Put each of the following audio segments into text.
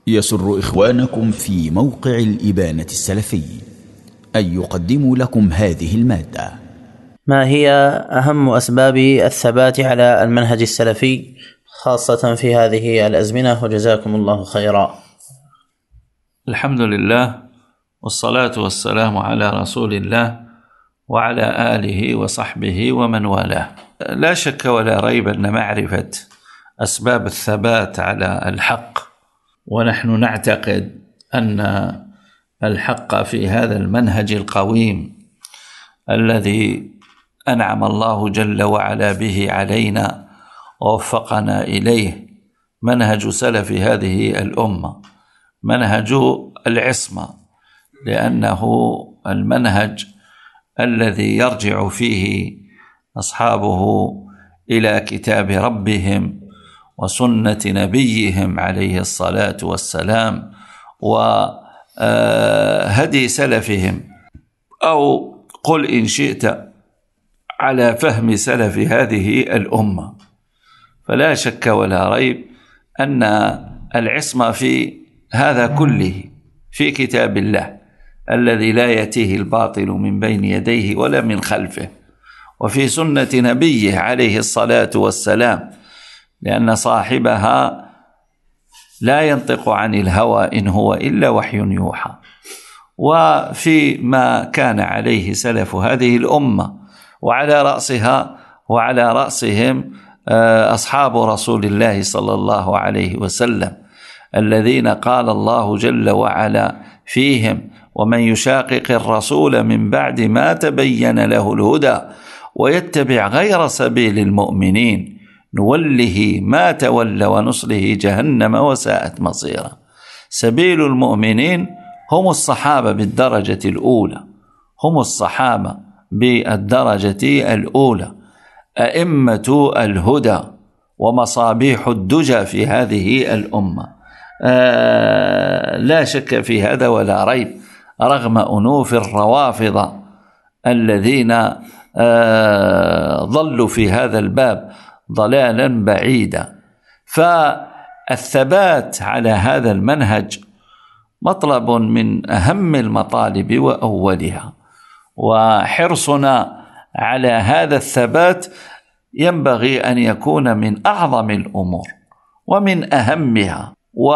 يسر إخوانكم في موقع الإبانة السلفي أن يقدموا لكم هذه المادة. ما هي أهم أسباب الثبات على المنهج السلفي خاصة في هذه الأزمنة، وجزاكم الله خيرا. الحمد لله والصلاة والسلام على رسول الله وعلى آله وصحبه ومن والاه. لا شك ولا ريب أن معرفة أسباب الثبات على الحق، ونحن نعتقد أن الحق في هذا المنهج القويم الذي أنعم الله جل وعلا به علينا ووفقنا إليه، منهج سلف هذه الأمة، منهج العصمة، لأنه المنهج الذي يرجع فيه أصحابه إلى كتاب ربهم وسنة نبيهم عليه الصلاة والسلام وهدي سلفهم، أو قل إن شئت على فهم سلف هذه الأمة. فلا شك ولا ريب أن العصمة في هذا كله في كتاب الله الذي لا يأتيه الباطل من بين يديه ولا من خلفه، وفي سنة نبيه عليه الصلاة والسلام، لأن صاحبها لا ينطق عن الهوى إن هو إلا وحي يوحى. وفي ما كان عليه سلف هذه الأمة، وعلى رأسهم أصحاب رسول الله صلى الله عليه وسلم، الذين قال الله جل وعلا فيهم: ومن يشاقق الرسول من بعد ما تبين له الهدى ويتبع غير سبيل المؤمنين نوله ما تولى ونصله جهنم وساءت مصيرا. سبيل المؤمنين هم الصحابة بالدرجة الأولى، هم الصحابة بالدرجة الأولى، أئمة الهدى ومصابيح الدجى في هذه الأمة. لا شك في هذا ولا ريب، رغم أنوف الروافض الذين ضلوا في هذا الباب ضلالا بعيدا. فالثبات على هذا المنهج مطلب من أهم المطالب وأولها، وحرصنا على هذا الثبات ينبغي أن يكون من أعظم الأمور ومن أهمها،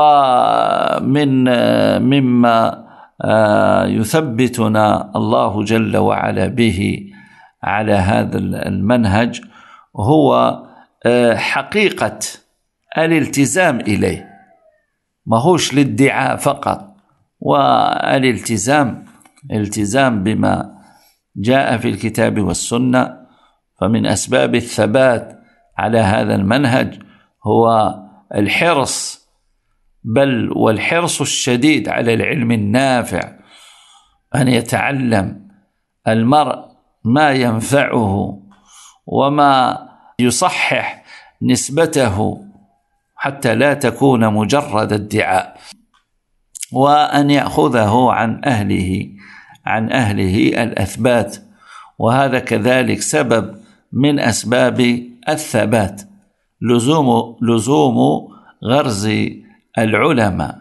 مما يثبتنا الله جل وعلا به على هذا المنهج هو حقيقة الالتزام إليه، ما هوش للادعاء فقط، والالتزام بما جاء في الكتاب والسنة. فمن أسباب الثبات على هذا المنهج هو الحرص، بل والحرص الشديد على العلم النافع، أن يتعلم المرء ما ينفعه وما يصحح نسبته حتى لا تكون مجرد ادعاء، وأن يأخذه عن أهله الأثبات. وهذا كذلك سبب من أسباب الثبات، لزوم غرز العلماء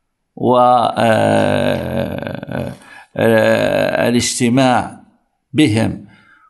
والاجتماع بهم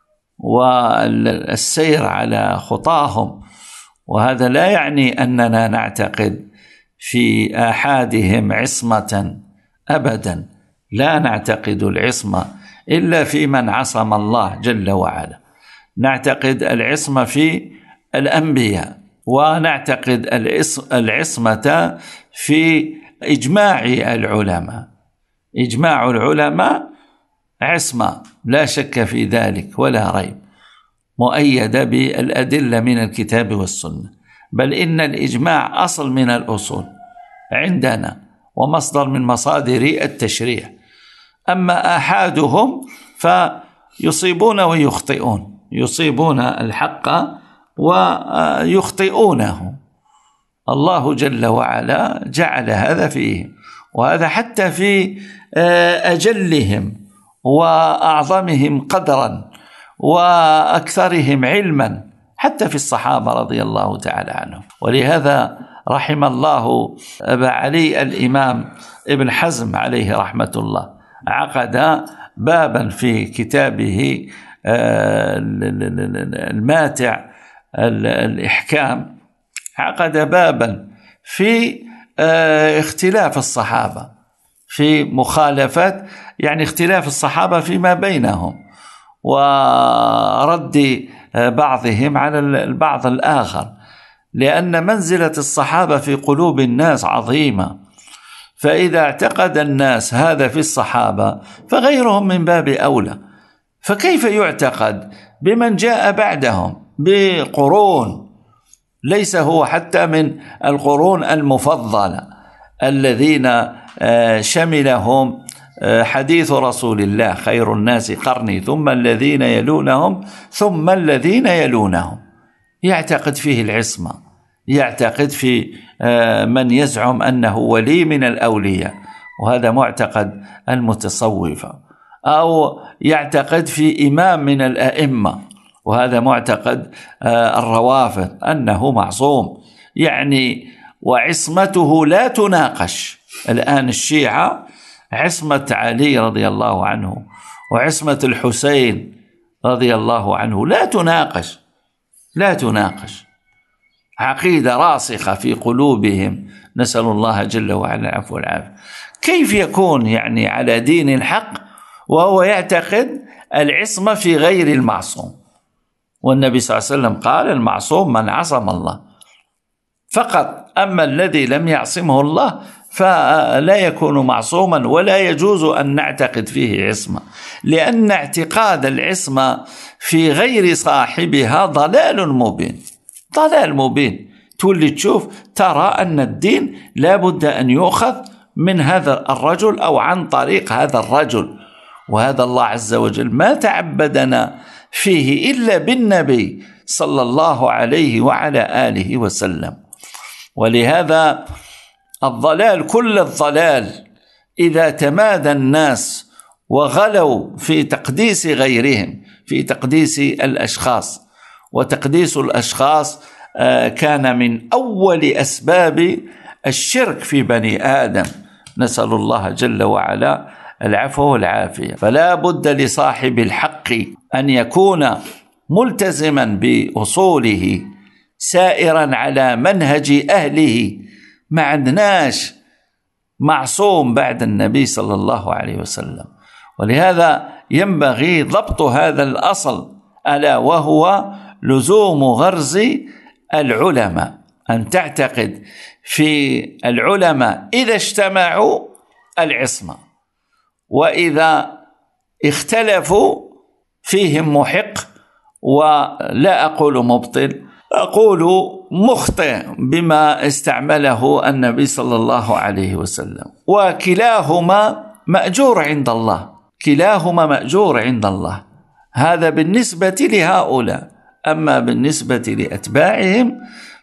والسير على خطاهم. وهذا لا يعني أننا نعتقد في آحادهم عصمة أبدا، لا نعتقد العصمة إلا في من عصم الله جل وعلا، نعتقد العصمة في الأنبياء، ونعتقد العصمة في إجماع العلماء. إجماع العلماء عصمة لا شك في ذلك ولا ريب، مؤيدة بالأدلة من الكتاب والسنة، بل إن الإجماع أصل من الأصول عندنا ومصدر من مصادر التشريع. أما آحادهم فيصيبون ويخطئون، يصيبون الحق ويخطئونه. الله جل وعلا جعل هذا فيهم، وهذا حتى في أجلهم وأعظمهم قدرا وأكثرهم علما، حتى في الصحابة رضي الله تعالى عنهم. ولهذا رحم الله أبا علي الإمام ابن حزم عليه رحمة الله، عقد بابا في كتابه الماتع الإحكام، عقد بابا في اختلاف الصحابة، في مخالفة يعني اختلاف الصحابة فيما بينهم، ورد بعضهم على البعض الآخر، لأن منزلة الصحابة في قلوب الناس عظيمة، فإذا اعتقد الناس هذا في الصحابة فغيرهم من باب أولى، فكيف يعتقد بمن جاء بعدهم بقرون ليس هو حتى من القرون المفضلة الذين شملهم حديث رسول الله: خير الناس قرني ثم الذين يلونهم ثم الذين يلونهم. يعتقد فيه العصمة، يعتقد في من يزعم أنه ولي من الأولياء، وهذا معتقد المتصوفة، أو يعتقد في إمام من الأئمة، وهذا معتقد الروافض أنه معصوم يعني وعصمته لا تناقش. الآن الشيعة عصمة علي رضي الله عنه وعصمة الحسين رضي الله عنه لا تناقش، لا تناقش، عقيدة راسخة في قلوبهم، نسأل الله جل وعلا العفو والعافية. كيف يكون يعني على دين الحق وهو يعتقد العصمة في غير المعصوم؟ والنبي صلى الله عليه وسلم قال: المعصوم من عصم الله فقط، أما الذي لم يعصمه الله فلا يكون معصوما، ولا يجوز أن نعتقد فيه عصمة، لأن اعتقاد العصمة في غير صاحبها ضلال مبين، ضلال مبين. تولي تشوف ترى أن الدين لا بد أن يؤخذ من هذا الرجل أو عن طريق هذا الرجل، وهذا الله عز وجل ما تعبدنا فيه إلا بالنبي صلى الله عليه وعلى آله وسلم. ولهذا الضلال كل الضلال إذا تمادى الناس وغلوا في تقديس غيرهم، في تقديس الأشخاص، وتقديس الأشخاص كان من أول أسباب الشرك في بني آدم، نسأل الله جل وعلا العفو والعافية. فلا بد لصاحب الحق أن يكون ملتزما بأصوله، سائرا على منهج أهله. ما عندناش معصوم بعد النبي صلى الله عليه وسلم، ولهذا ينبغي ضبط هذا الأصل، ألا وهو لزوم غرز العلماء، أن تعتقد في العلماء إذا اجتمعوا العصمة، وإذا اختلفوا فيهم محق، ولا أقول مبطل، أقول مخطئ بما استعمله النبي صلى الله عليه وسلم، وكلاهما مأجور عند الله، كلاهما مأجور عند الله. هذا بالنسبة لهؤلاء. أما بالنسبة لأتباعهم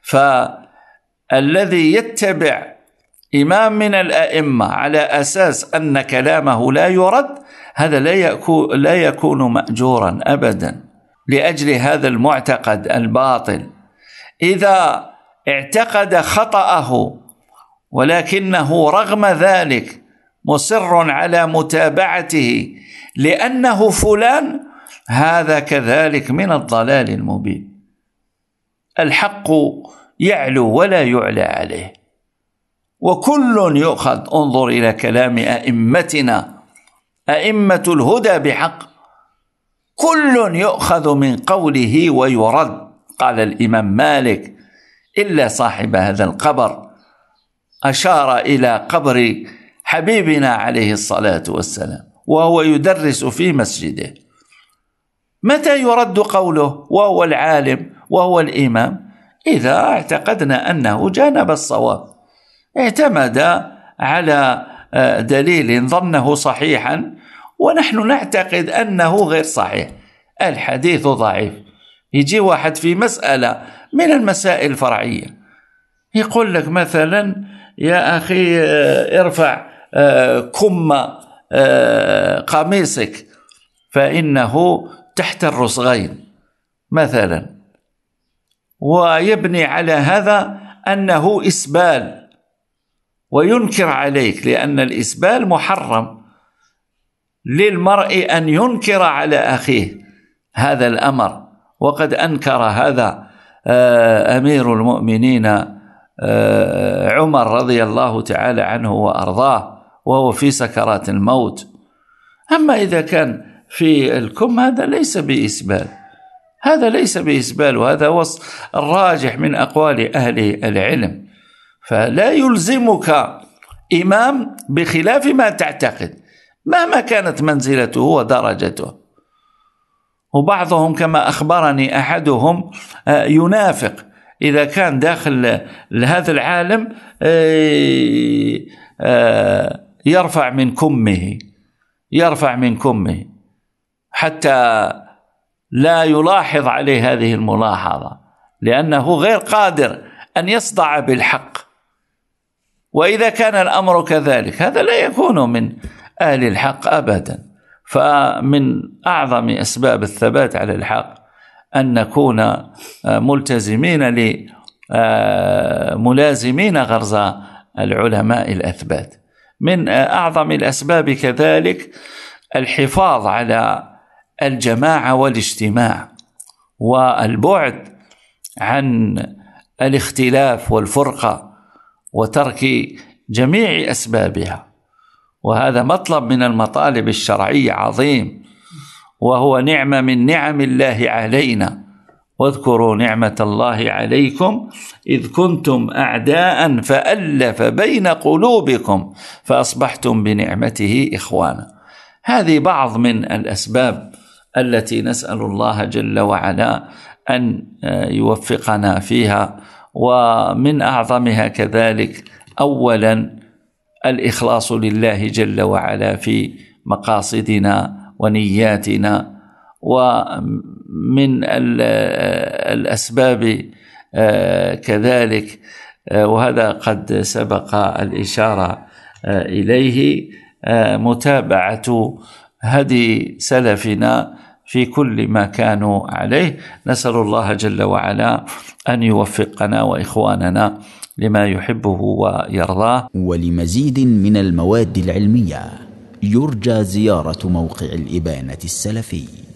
فالذي يتبع إمام من الأئمة على أساس أن كلامه لا يرد، هذا لا يكون مأجورا أبدا لأجل هذا المعتقد الباطل. إذا اعتقد خطأه ولكنه رغم ذلك مصر على متابعته لأنه فلان، هذا كذلك من الضلال المبين. الحق يعلو ولا يعلى عليه، وكل يؤخذ. انظر إلى كلام أئمتنا، أئمة الهدى بحق، كل يؤخذ من قوله ويرد. قال الإمام مالك: إلا صاحب هذا القبر، أشار إلى قبر حبيبنا عليه الصلاة والسلام وهو يدرس في مسجده. متى يرد قوله وهو العالم وهو الإمام؟ إذا اعتقدنا أنه جانب الصواب، اعتمد على دليل ظنه صحيحا ونحن نعتقد أنه غير صحيح، الحديث ضعيف. يجي واحد في مسألة من المسائل الفرعية يقول لك مثلا: يا أخي ارفع كم قميصك فإنه تحت الرسغين مثلا، ويبني على هذا أنه إسبال وينكر عليك، لأن الإسبال محرم للمرء أن ينكر على أخيه هذا الأمر، وقد أنكر هذا أمير المؤمنين عمر رضي الله تعالى عنه وأرضاه وهو في سكرات الموت. أما إذا كان في الكم هذا ليس بإسبال، هذا ليس بإسبال، وهذا وصف الراجح من أقوال أهل العلم. فلا يلزمك إمام بخلاف ما تعتقد مهما كانت منزلته ودرجته. وبعضهم كما أخبرني أحدهم ينافق إذا كان داخل هذا العالم يرفع من كمه حتى لا يلاحظ عليه هذه الملاحظة، لأنه غير قادر أن يصدع بالحق. وإذا كان الأمر كذلك هذا لا يكون من أهل الحق أبدا. فمن أعظم أسباب الثبات على الحق أن نكون ملازمين غرز العلماء الأثبات. من أعظم الأسباب كذلك الحفاظ على الجماعة والاجتماع والبعد عن الاختلاف والفرقة وترك جميع أسبابها، وهذا مطلب من المطالب الشرعية عظيم، وهو نعمة من نعم الله علينا. واذكروا نعمة الله عليكم إذ كنتم أعداء فألف بين قلوبكم فأصبحتم بنعمته إخوانا. هذه بعض من الأسباب التي نسأل الله جل وعلا أن يوفقنا فيها. ومن أعظمها كذلك أولا الإخلاص لله جل وعلا في مقاصدنا ونياتنا. ومن الأسباب كذلك، وهذا قد سبق الإشارة إليه، متابعة هدي سلفنا في كل ما كانوا عليه. نسأل الله جل وعلا أن يوفقنا وإخواننا لما يحبه ويرضاه. ولمزيد من المواد العلمية يرجى زيارة موقع الإبانة السلفي.